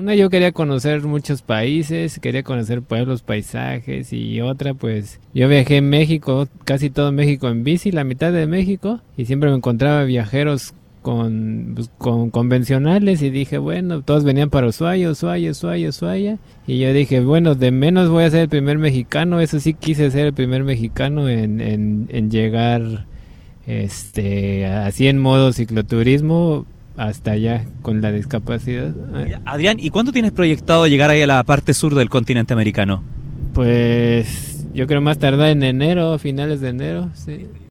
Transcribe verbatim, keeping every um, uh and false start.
Una, yo quería conocer muchos países, quería conocer pueblos, paisajes, y otra, pues yo viajé en México, casi todo México en bici, la mitad de México, y siempre me encontraba viajeros con, pues, con convencionales, y dije, bueno, todos venían para Ushuaia, Ushuaia, Ushuaia, Ushuaia, y yo dije, bueno, de menos voy a ser el primer mexicano. Eso sí, quise ser el primer mexicano en, en, en llegar, este, así en modo cicloturismo, hasta allá con la discapacidad. Adrián, ¿y cuándo tienes proyectado llegar ahí a la parte sur del continente americano? Pues yo creo más tardar en enero, finales de enero, sí.